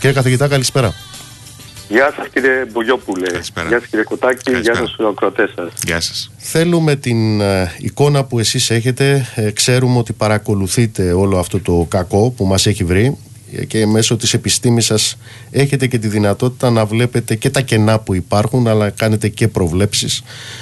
Κύριε καθηγητά, καλησπέρα. Γεια σας κύριε Μπογιόπουλε. Καλησπέρα. Γεια σας κύριε Κοτάκη. Καλησπέρα. Γεια σας στους ακροατές σας. Γεια σας. Θέλουμε την εικόνα που εσείς έχετε. Ξέρουμε ότι παρακολουθείτε όλο αυτό το κακό που μας έχει βρει και μέσω της επιστήμης σας έχετε και τη δυνατότητα να βλέπετε και τα κενά που υπάρχουν, αλλά κάνετε και προβλέψεις.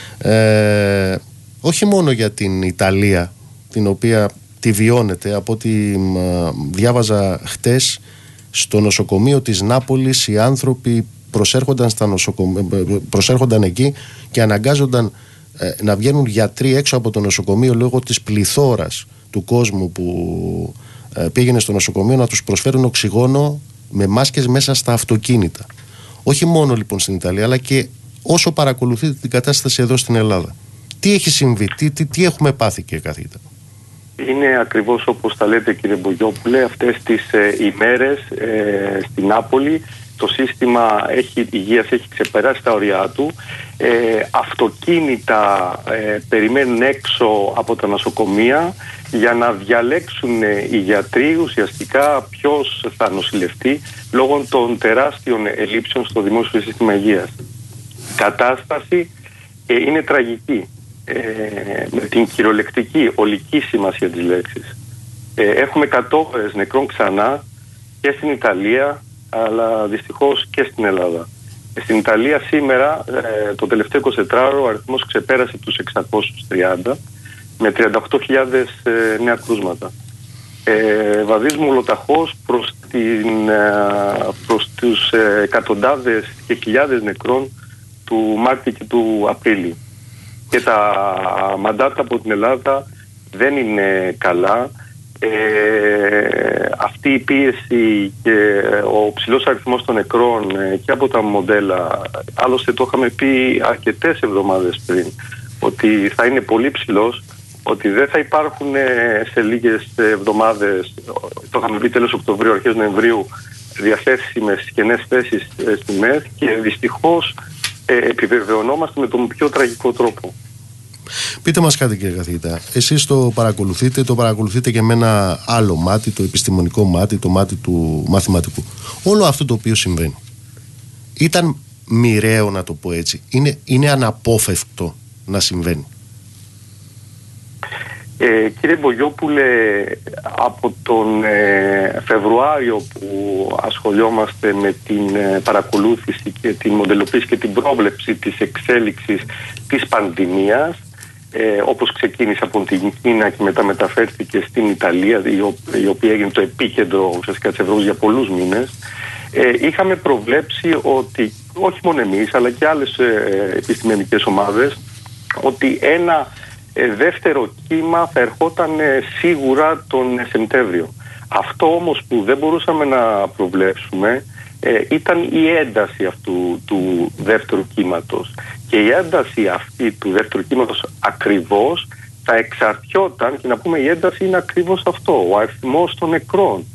Όχι μόνο για την Ιταλία, την οποία τη βιώνετε. Από ό,τι διάβαζα χτες, στο νοσοκομείο της Νάπολης οι άνθρωποι προσέρχονταν εκεί και αναγκάζονταν να βγαίνουν γιατροί έξω από το νοσοκομείο λόγω της πληθώρας του κόσμου που πήγαινε στο νοσοκομείο, να τους προσφέρουν οξυγόνο με μάσκες μέσα στα αυτοκίνητα. Όχι μόνο λοιπόν στην Ιταλία, αλλά και όσο παρακολουθείτε την κατάσταση εδώ στην Ελλάδα. Τι έχει συμβεί, τι έχουμε πάθει, κύριε καθηγητά? Είναι ακριβώς όπως τα λέτε κύριε Μπογιόπουλε. Αυτές τις ημέρες στην Νάπολη το σύστημα υγείας έχει ξεπεράσει τα ωριά του. Αυτοκίνητα περιμένουν έξω από τα νοσοκομεία για να διαλέξουν οι γιατροί ουσιαστικά ποιος θα νοσηλευτεί λόγω των τεράστιων ελλείψεων στο δημόσιο σύστημα υγείας. Η κατάσταση είναι τραγική. Με την κυριολεκτική, ολική σημασία της λέξης. Έχουμε 100 νεκρών ξανά και στην Ιταλία, αλλά δυστυχώς και στην Ελλάδα. Στην Ιταλία σήμερα, το τελευταίο 24ωρο, ο αριθμός ξεπέρασε τους 630 με 38.000 νέα κρούσματα. Βαδίζουμε ολοταχώς προς τους εκατοντάδες και χιλιάδες νεκρών του Μάρτη και του Απρίλη. Και τα μαντάτα από την Ελλάδα δεν είναι καλά. Αυτή η πίεση και ο ψηλός αριθμός των νεκρών και από τα μοντέλα, άλλωστε το είχαμε πει αρκετές εβδομάδες πριν, ότι θα είναι πολύ ψηλός, ότι δεν θα υπάρχουν σε λίγες εβδομάδες, το είχαμε πει τέλος Οκτωβρίου, αρχές Νοεμβρίου, διαθέσιμες κενές θέσεις στη ΜΕΘ, και δυστυχώς επιβεβαιωνόμαστε με τον πιο τραγικό τρόπο. Πείτε μας κάτι, κύριε καθηγητά. Εσείς το παρακολουθείτε και με ένα άλλο μάτι, το επιστημονικό μάτι, το μάτι του μαθηματικού. Όλο αυτό το οποίο συμβαίνει ήταν μοιραίο, να το πω έτσι? Είναι αναπόφευκτο να συμβαίνει? Κύριε Μπογιόπουλε, από τον Φεβρουάριο που ασχολιόμαστε με την παρακολούθηση και την μοντελοποίηση και την πρόβλεψη της εξέλιξης της πανδημίας, όπως ξεκίνησε από την Κίνα και μετά μεταφέρθηκε στην Ιταλία, η οποία έγινε το επίκεντρο ουσιαστικά της Ευρώπης για πολλούς μήνες, είχαμε προβλέψει ότι, όχι μόνο εμείς αλλά και άλλες επιστημονικές ομάδες, ότι ένα δεύτερο κύμα θα ερχόταν σίγουρα τον Σεπτέμβριο. Αυτό όμως που δεν μπορούσαμε να προβλέψουμε ήταν η ένταση αυτού του δεύτερου κύματος. Και η ένταση αυτή του δεύτερου κύματος ακριβώς θα εξαρτιόταν, και να πούμε η ένταση είναι ακριβώς αυτό, ο αριθμός των νεκρών,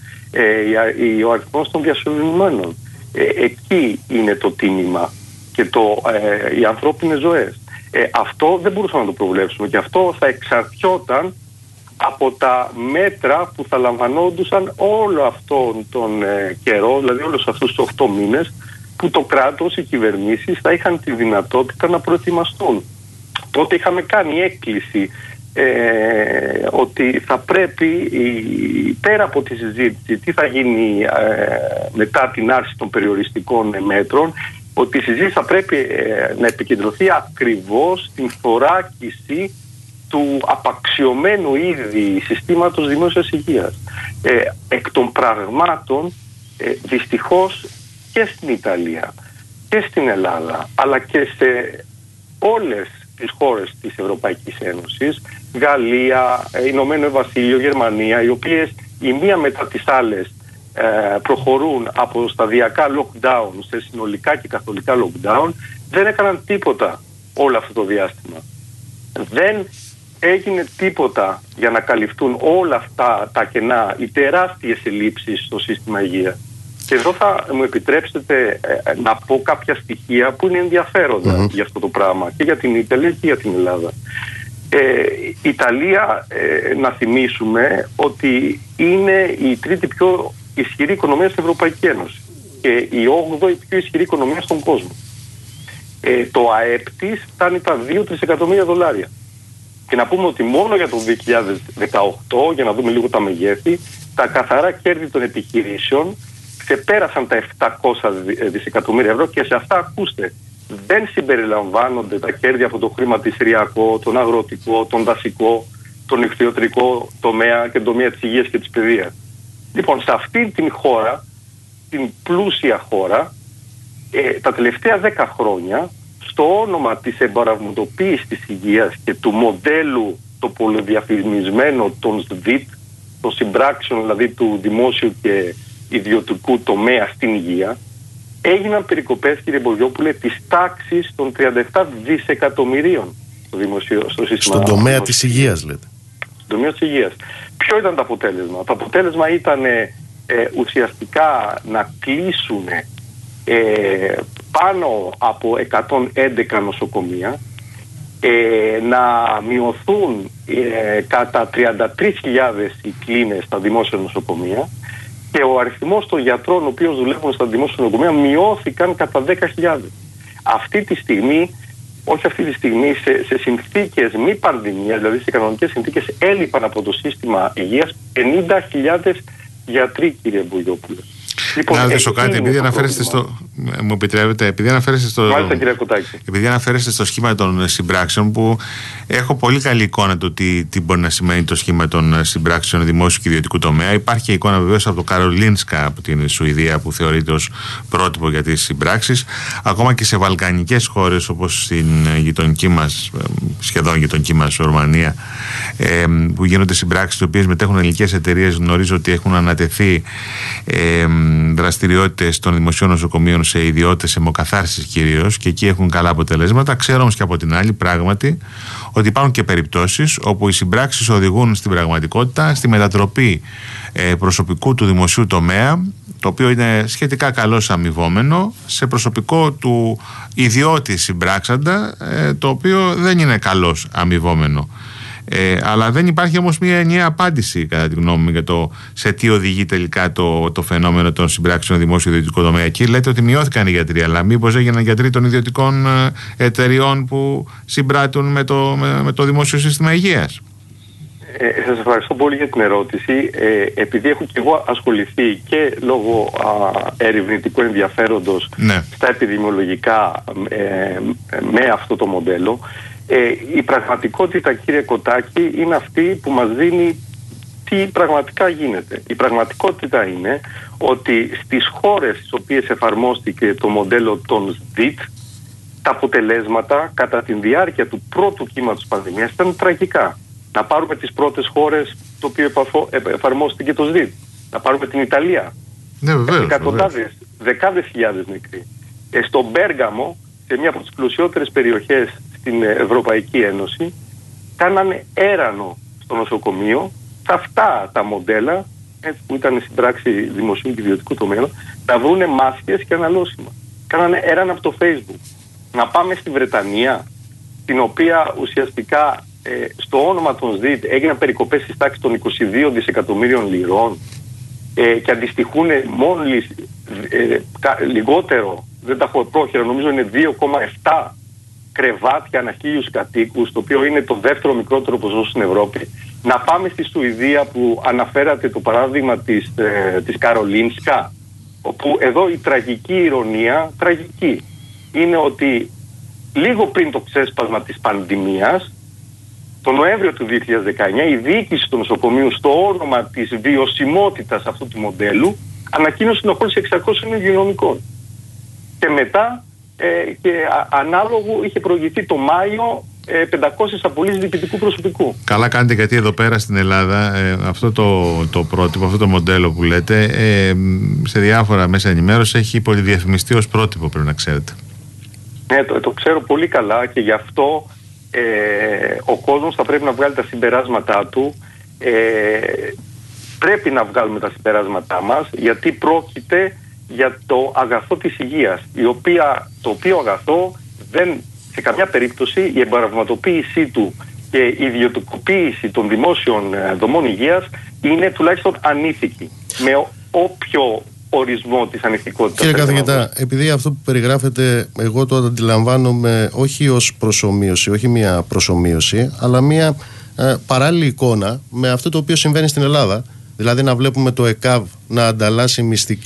ο αριθμός των διασωληνωμένων. Εκεί είναι το τίμημα και οι ανθρώπινες ζωές. Αυτό δεν μπορούσαμε να το προβλέψουμε, και αυτό θα εξαρτιόταν από τα μέτρα που θα λαμβανόντουσαν όλο αυτόν τον καιρό, δηλαδή όλους αυτούς τους 8 μήνες που το κράτος, οι κυβερνήσεις θα είχαν τη δυνατότητα να προετοιμαστούν. Τότε είχαμε κάνει έκκληση ότι θα πρέπει, πέρα από τη συζήτηση τι θα γίνει μετά την άρση των περιοριστικών μέτρων, ότι η συζήτηση θα πρέπει να επικεντρωθεί ακριβώς στην θωράκιση του απαξιωμένου ήδη συστήματος δημόσιας υγείας. Εκ των πραγμάτων, δυστυχώς και στην Ιταλία και στην Ελλάδα, αλλά και σε όλες τις χώρες της Ευρωπαϊκής Ένωσης, Γαλλία, Ηνωμένο Βασίλειο, Γερμανία, οι οποίες η μία μετά τις άλλες προχωρούν από σταδιακά lockdown σε συνολικά και καθολικά lockdown, δεν έκαναν τίποτα όλο αυτό το διάστημα. Δεν έγινε τίποτα για να καλυφθούν όλα αυτά τα κενά, οι τεράστιες ελλείψεις στο σύστημα υγείας. Και εδώ θα μου επιτρέψετε να πω κάποια στοιχεία που είναι ενδιαφέροντα για αυτό το πράγμα, και για την Ιταλία και για την Ελλάδα. Η Ιταλία, να θυμίσουμε ότι είναι η τρίτη πιο ισχυρή οικονομία στην Ευρωπαϊκή Ένωση. και η 8η πιο ισχυρή οικονομία στον κόσμο. Το ΑΕΠ της φτάνει τα 2 τρισεκατομμύρια δολάρια. Και να πούμε ότι μόνο για το 2018, για να δούμε λίγο τα μεγέθη, τα καθαρά κέρδη των επιχειρήσεων ξεπέρασαν τα 700 δισεκατομμύρια ευρώ και σε αυτά, ακούστε, δεν συμπεριλαμβάνονται τα κέρδη από το χρηματιστηριακό, τον αγροτικό, τον δασικό, τον ικτιοτρικό τομέα και τον τομέα της υγείας και της παιδείας. Λοιπόν, σε αυτή την χώρα, την πλούσια χώρα, τα τελευταία 10 χρόνια, στο όνομα της εμπορευματοποίησης της υγείας και του μοντέλου το πολυδιαφημισμένο των ΣΔΙΤ, των συμπράξεων δηλαδή του δημόσιου και ιδιωτικού τομέα στην υγεία, έγιναν περικοπές, κύριε Μπογιόπουλε, της τάξης των 37 δισεκατομμυρίων στο σύστημα. Στον τομέα της υγείας, λέτε. Στον τομέα της υγείας. Ποιο ήταν το αποτέλεσμα? Το αποτέλεσμα ήταν ουσιαστικά να κλείσουν πάνω από 111 νοσοκομεία, να μειωθούν κατά 33.000 οι κλίνες στα δημόσια νοσοκομεία και ο αριθμός των γιατρών οι οποίοι δουλεύουν στα δημόσια νοσοκομεία μειώθηκαν κατά 10.000. Αυτή τη στιγμή, σε συνθήκες μη πανδημία, δηλαδή σε κανονικές συνθήκες, έλειπαν από το σύστημα υγείας 50.000 γιατροί, κύριε Μπογιόπουλε. Λοιπόν, να ρωτήσω κάτι, επειδή αναφέρεστε στο. Μου επιτρέπετε, επειδή αναφέρεστε στο. Μάλιστα, κύριε Κοτάκη. Επειδή αναφέρεστε στο σχήμα των συμπράξεων, που έχω πολύ καλή εικόνα του τι μπορεί να σημαίνει το σχήμα των συμπράξεων δημόσιου και ιδιωτικού τομέα. Υπάρχει και εικόνα βεβαίως από το Καρολίνσκα, από την Σουηδία, που θεωρείται ως πρότυπο για τις συμπράξεις. Ακόμα και σε βαλκανικές χώρες, όπως στην γειτονική μας, σχεδόν γειτονική μας Ρουμανία, που γίνονται συμπράξεις, οι οποίες μετέχουν ελληνικές εταιρείες. Γνωρίζω ότι έχουν ανατεθεί δραστηριότητες των δημοσίων νοσοκομείων σε ιδιώτες αιμοκαθάρσης κυρίως, και εκεί έχουν καλά αποτελέσματα. Ξέρω όμως και από την άλλη πράγματι ότι υπάρχουν και περιπτώσεις όπου οι συμπράξεις οδηγούν στην πραγματικότητα στη μετατροπή προσωπικού του δημοσίου τομέα, το οποίο είναι σχετικά καλώς αμοιβόμενο, σε προσωπικό του ιδιώτη συμπράξαντα, το οποίο δεν είναι καλώς αμοιβόμενο. Αλλά δεν υπάρχει όμως μια ενιαία απάντηση, κατά τη γνώμη μου, για το σε τι οδηγεί τελικά το φαινόμενο των συμπράξεων δημόσιο-ιδιωτικού τομέα. Εκεί λέτε ότι μειώθηκαν οι γιατροί, αλλά μήπως έγιναν γιατροί των ιδιωτικών εταιριών που συμπράττουν με το δημόσιο σύστημα υγείας? Σας ευχαριστώ πολύ για την ερώτηση. Επειδή έχω και εγώ ασχοληθεί και λόγω ερευνητικού ενδιαφέροντος στα επιδημιολογικά με αυτό το μοντέλο, η πραγματικότητα, κύριε Κοτάκη, είναι αυτή που μας δίνει τι πραγματικά γίνεται. Η πραγματικότητα είναι ότι στις χώρες στις οποίες εφαρμόστηκε το μοντέλο των ΣΔΙΤ, τα αποτελέσματα κατά τη διάρκεια του πρώτου κύματος πανδημίας ήταν τραγικά. Να πάρουμε τις πρώτες χώρες το οποίο εφαρμόστηκε το ΣΔΙΤ. Να πάρουμε την Ιταλία. Ναι, βεβαίως, εκατοντάδες, δεκάδες χιλιάδες νεκροί. Στον Μπέργαμο, σε μια από τις πλουσιότερες περιοχές στην Ευρωπαϊκή Ένωση, κάνανε έρανο στο νοσοκομείο σε αυτά τα μοντέλα, έτσι, που ήταν στην πράξη δημοσίου και ιδιωτικού τομέα, να βρούνε μάσκες και αναλώσιμα. Κάνανε έρανο από το Facebook. Να πάμε στη Βρετανία, την οποία ουσιαστικά στο όνομα των ΣΔΙΤ έγιναν περικοπές στις τάξεις των 22 δισεκατομμύριων λιρών και αντιστοιχούν μόλις λιγότερο, δεν τα έχω πρόχειρα, νομίζω είναι 2,7 κρεβάτια ανά 1.000 κατοίκους, το οποίο είναι το δεύτερο μικρότερο ποσοστό στην Ευρώπη. Να πάμε στη Σουηδία, που αναφέρατε το παράδειγμα της Καρολίνσκα, όπου εδώ η τραγική ηρωνία, είναι ότι λίγο πριν το ξέσπασμα της πανδημίας, τον Νοέμβριο του 2019, η διοίκηση του νοσοκομείου, στο όνομα της βιωσιμότητας αυτού του μοντέλου, ανακοίνωσε την απόλυση 600 υγειονομικών. Και μετά και ανάλογο είχε προηγηθεί το Μάιο 500 απολύσεις διοικητικού προσωπικού. Καλά κάνετε, γιατί εδώ πέρα στην Ελλάδα αυτό το πρότυπο, αυτό το μοντέλο που λέτε, σε διάφορα μέσα ενημέρωση έχει πολυδιαφημιστεί ως πρότυπο, πρέπει να ξέρετε. Ναι, το ξέρω πολύ καλά, και γι' αυτό ο κόσμος θα πρέπει να βγάλει τα συμπεράσματά του. Πρέπει να βγάλουμε τα συμπεράσματά μας, γιατί πρόκειται για το αγαθό της υγείας, το οποίο αγαθό δεν, σε καμιά περίπτωση, η εμπορευματοποίησή του και η ιδιωτικοποίηση των δημόσιων δομών υγείας είναι τουλάχιστον ανήθικη. Με όποιο ορισμό της ανεκτικότητας. Κύριε καθηγητά, επειδή αυτό που περιγράφετε εγώ το αντιλαμβάνομαι όχι ως προσομοίωση, όχι μια προσομοίωση, αλλά μια παράλληλη εικόνα με αυτό το οποίο συμβαίνει στην Ελλάδα. Δηλαδή να βλέπουμε το ΕΚΑΒ να ανταλλάσσει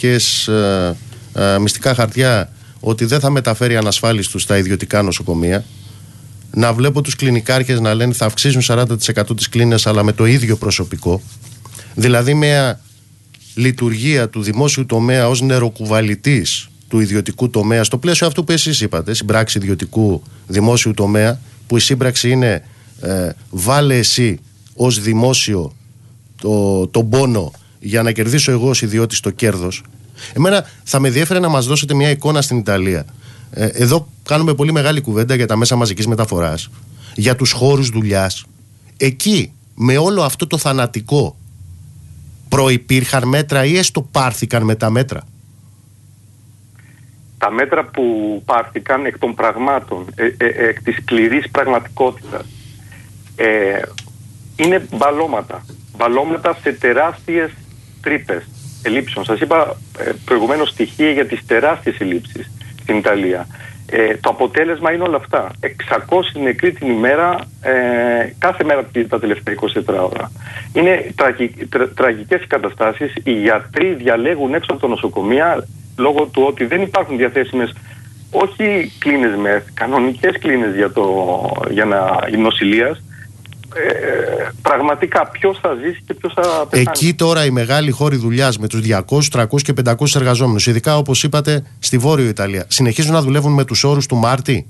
μυστικά χαρτιά ότι δεν θα μεταφέρει ανασφάλιστους στα ιδιωτικά νοσοκομεία. Να βλέπω τους κλινικάρχες να λένε θα αυξήσουν 40% τις κλίνες αλλά με το ίδιο προσωπικό. Δηλαδή μια λειτουργία του δημόσιου τομέα ως νεροκουβαλητής του ιδιωτικού τομέα, στο πλαίσιο αυτού που εσείς είπατε, συμπράξη ιδιωτικού δημόσιου τομέα, που η σύμπραξη είναι βάλε εσύ ως δημόσιο τον πόνο για να κερδίσω εγώ ως ιδιώτης το κέρδος. Εμένα θα με ενδιέφερε να μας δώσετε μια εικόνα στην Ιταλία. Εδώ κάνουμε πολύ μεγάλη κουβέντα για τα μέσα μαζικής μεταφοράς, για τους χώρους δουλειάς. Εκεί με όλο αυτό το θανατικό προϋπήρχαν μέτρα ή έστω πάρθηκαν με τα μέτρα? Τα μέτρα που πάρθηκαν εκ των πραγμάτων, εκ της σκληρής πραγματικότητας, είναι μπαλώματα σε τεράστιες τρύπες ελλείψεων. Σας είπα προηγουμένως στοιχεία για τις τεράστιες ελλείψεις στην Ιταλία. Το αποτέλεσμα είναι όλα αυτά. 600 νεκροί την ημέρα, κάθε μέρα τα τελευταία 24 ώρα. Είναι τραγικές οι καταστάσεις. Οι γιατροί διαλέγουν έξω από τα νοσοκομεία λόγω του ότι δεν υπάρχουν διαθέσιμες, όχι κλίνες μεθ, κανονικές κλίνες για νοσηλείας. Πραγματικά ποιος θα ζήσει και ποιος θα πεθάνει. Εκεί τώρα οι μεγάλοι χώροι δουλειάς με τους 200, 300 και 500 εργαζόμενους, ειδικά όπως είπατε στη Βόρειο Ιταλία, συνεχίζουν να δουλεύουν με τους όρους του Μάρτη?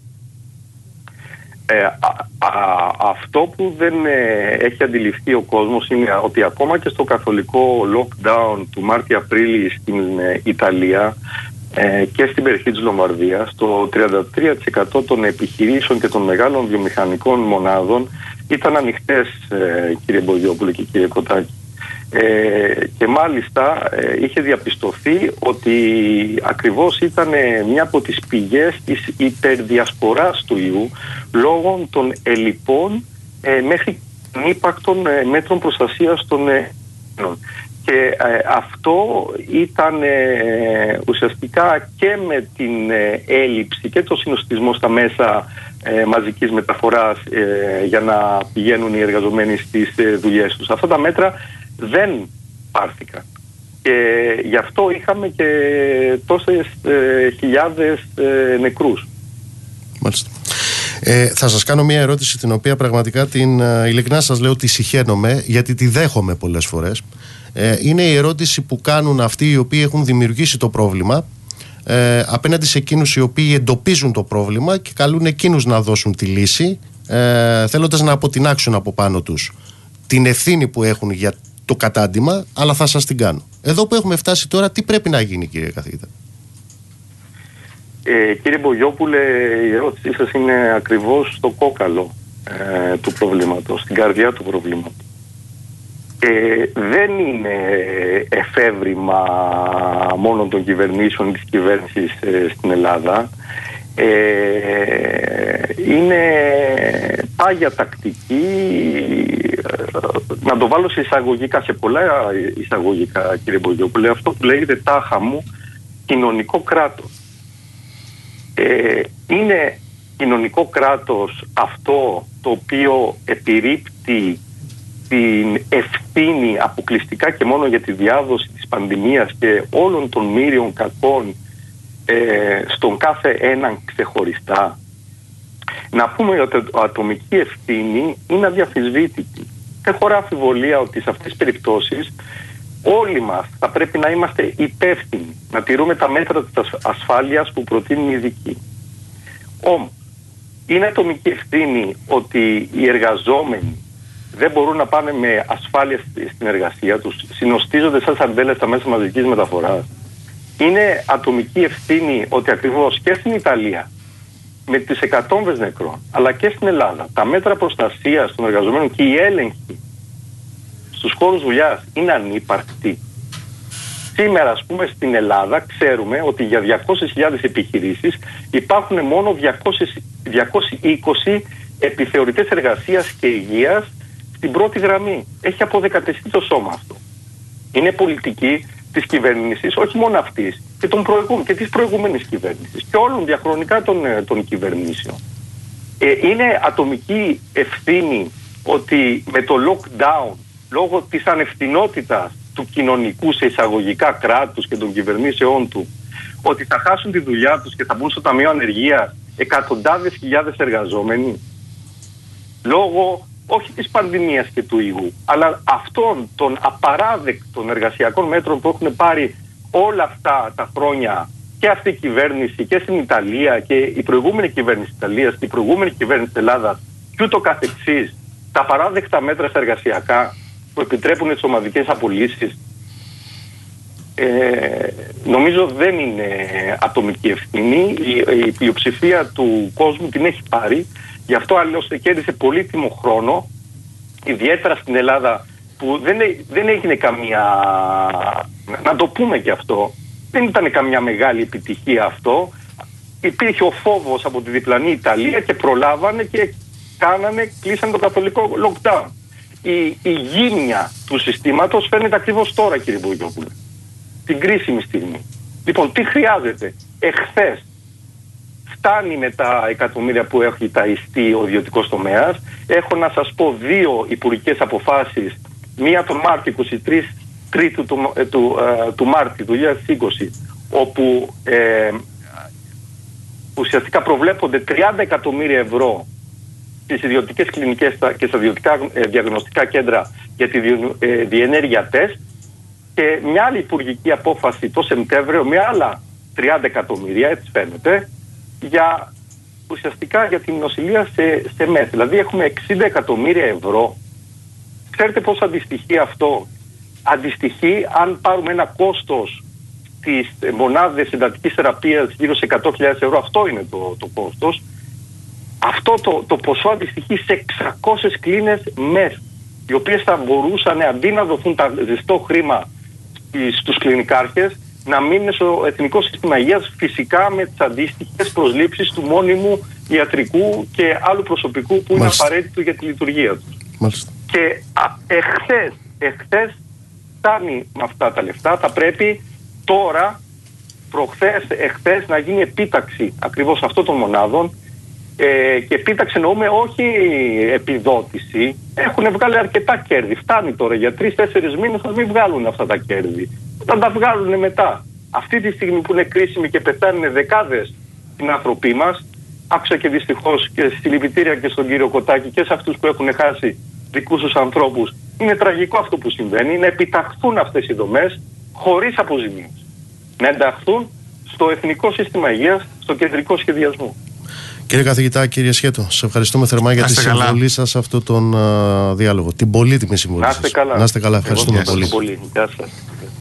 Αυτό που δεν έχει αντιληφθεί ο κόσμος είναι ότι ακόμα και στο καθολικό lockdown του Μάρτη-Απρίλη στην Ιταλία και στην περιοχή της Λομβαρδίας, το 33% των επιχειρήσεων και των μεγάλων βιομηχανικών μονάδων ήταν ανοιχτές, κύριε Μπογιόπουλε και κύριε Κοτάκη. Και μάλιστα είχε διαπιστωθεί ότι ακριβώς ήταν μια από τις πηγές της υπερδιασποράς του ιού λόγω των ελλειπών μέχρι ύπαρκτων μέτρων προστασίας των νέων. Και αυτό ήταν ουσιαστικά και με την έλλειψη και το συνοστισμό στα μέσα μαζικής μεταφοράς για να πηγαίνουν οι εργαζομένοι στις δουλειές τους. Αυτά τα μέτρα δεν πάρθηκαν. Και γι' αυτό είχαμε και τόσες χιλιάδες νεκρούς. Μάλιστα. Θα σας κάνω μια ερώτηση την οποία πραγματικά ειλικρινά σας λέω ότι συχαίνομαι, γιατί τη δέχομαι πολλές φορές. Είναι η ερώτηση που κάνουν αυτοί οι οποίοι έχουν δημιουργήσει το πρόβλημα απέναντι σε εκείνους οι οποίοι εντοπίζουν το πρόβλημα και καλούν εκείνους να δώσουν τη λύση, θέλοντας να αποτινάξουν από πάνω τους την ευθύνη που έχουν για το κατάντημα, αλλά θα σας την κάνω. Εδώ που έχουμε φτάσει τώρα, τι πρέπει να γίνει, κύριε καθηγητά? Κύριε Μπογιόπουλε, η ερώτησή σας είναι ακριβώς στο κόκαλο του προβλήματος, στην καρδιά του προβλήματος. Δεν είναι εφεύρημα μόνο των κυβερνήσεων της κυβέρνησης στην Ελλάδα. Είναι πάγια τακτική, να το βάλω σε εισαγωγικά, σε πολλά εισαγωγικά, κύριε Μπογιόπουλε, αυτό που λέγεται τάχα μου κοινωνικό κράτος. Είναι κοινωνικό κράτος αυτό το οποίο επιρρύπτει την ευθύνη αποκλειστικά και μόνο για τη διάδοση της πανδημίας και όλων των μοίριων κακών στον κάθε έναν ξεχωριστά? Να πούμε ότι η ατομική ευθύνη είναι αδιαφυσβήτητη. Δεν χωρά αμφιβολία ότι σε αυτές τις περιπτώσεις όλοι μας θα πρέπει να είμαστε υπεύθυνοι, να τηρούμε τα μέτρα της ασφάλειας που προτείνουν οι ειδικοί. Όμως, είναι ατομική ευθύνη ότι οι εργαζόμενοι δεν μπορούν να πάνε με ασφάλεια στην εργασία τους, συνοστίζονται σαν σαντέλες στα μέσα μαζικής μεταφοράς. Είναι ατομική ευθύνη ότι ακριβώς και στην Ιταλία, με τις εκατόμβες νεκρών, αλλά και στην Ελλάδα, τα μέτρα προστασίας των εργαζομένων και η έλεγχη στους χώρους δουλειάς είναι ανύπαρκτοι. Σήμερα, ας πούμε, στην Ελλάδα ξέρουμε ότι για 200.000 επιχειρήσεις υπάρχουν μόνο 220 επιθεωρητές εργασίας και υγείας στην πρώτη γραμμή. Έχει αποδεκατιστεί το σώμα αυτό. Είναι πολιτική της κυβέρνησης, όχι μόνο αυτής, και της προηγούμενης κυβέρνησης και όλων διαχρονικά των κυβερνήσεων. Είναι ατομική ευθύνη ότι με το lockdown, λόγω της ανευθυνότητας του κοινωνικού σε εισαγωγικά κράτους και των κυβερνήσεών του, ότι θα χάσουν τη δουλειά τους και θα μπουν στο Ταμείο Ανεργίας εκατοντάδες χιλιάδες εργαζόμενοι, λόγω όχι της πανδημίας και του ιού, αλλά αυτών των απαράδεκτων εργασιακών μέτρων που έχουν πάρει όλα αυτά τα χρόνια και αυτή η κυβέρνηση και στην Ιταλία και η προηγούμενη κυβέρνηση της Ιταλίας και η προηγούμενη κυβέρνηση της Ελλάδας και ούτω καθεξής, τα απαράδεκτα μέτρα στα εργασιακά που επιτρέπουν τις ομαδικές απολύσεις, νομίζω δεν είναι ατομική ευθύνη. Η πλειοψηφία του κόσμου την έχει πάρει. Γι' αυτό άλλωστε κέρδισε πολύτιμο χρόνο, ιδιαίτερα στην Ελλάδα, που δεν έγινε καμία, να το πούμε και αυτό, δεν ήταν καμιά μεγάλη επιτυχία αυτό. Υπήρχε ο φόβος από τη διπλανή Ιταλία και προλάβανε και κλείσανε το καθολικό lockdown. Η γύμνια του συστήματος φαίνεται ακριβώς τώρα, κύριε Μπογιόπουλε, την κρίσιμη στιγμή. Λοιπόν, τι χρειάζεται? Εχθές φτάνει με τα εκατομμύρια που έχει ταΐστεί ο ιδιωτικός τομέας. Έχω να σας πω 2 υπουργικές αποφάσεις, μία τον Μάρτιο, 23 Τρίτου του Μάρτιου του 2020, όπου ουσιαστικά προβλέπονται 30 εκατομμύρια ευρώ στις ιδιωτικές κλινικές και στα ιδιωτικά διαγνωστικά κέντρα για τη διενέργεια τεστ, και μια άλλη υπουργική απόφαση το Σεπτέμβριο με άλλα 30 εκατομμύρια, έτσι φαίνεται, ουσιαστικά για την νοσηλεία σε ΜΕΘ. Δηλαδή έχουμε 60 εκατομμύρια ευρώ. Ξέρετε πώς αντιστοιχεί αυτό? Αντιστοιχεί, αν πάρουμε ένα κόστος στις μονάδες εντατικής θεραπείας γύρω σε 100.000 ευρώ, αυτό είναι το κόστος. Αυτό το ποσό αντιστοιχεί σε 600 κλίνες ΜΕΘ, οι οποίες θα μπορούσαν, αντί να δοθούν τα ζεστό χρήμα στους κλινικάρχες, να μείνουν στο Εθνικό Σύστημα Υγείας, φυσικά με τις αντίστοιχες προσλήψεις του μόνιμου ιατρικού και άλλου προσωπικού που είναι απαραίτητο για τη λειτουργία τους. Μάλιστα. Και εχθές φτάνει με αυτά τα λεφτά. Θα πρέπει τώρα, εχθές να γίνει επίταξη ακριβώς αυτών των μονάδων, και επίταξη εννοούμε όχι επιδότηση. Έχουν βγάλει αρκετά κέρδη. Φτάνει τώρα για 3-4 μήνες να μην βγάλουν αυτά τα κέρδη. Όταν τα βγάλουν μετά, αυτή τη στιγμή που είναι κρίσιμη και πεθάνουν δεκάδες συνάνθρωποι μας, άκουσα και δυστυχώς και συλληπιτήρια και στον κύριο Κοτάκη και σε αυτούς που έχουν χάσει δικούς τους ανθρώπους. Είναι τραγικό αυτό που συμβαίνει, να επιταχθούν αυτές οι δομές χωρίς αποζημίωση. Να ενταχθούν στο Εθνικό Σύστημα Υγείας, στο κεντρικό σχεδιασμό. Κύριε καθηγητά, κύριε Σχέτο, σας ευχαριστούμε θερμά για τη συμβολή σας σε αυτόν τον διάλογο. Την πολύτιμη συμβολή σας. Να είστε καλά. Να είστε καλά. Ευχαριστούμε πολύ. Γεια σας.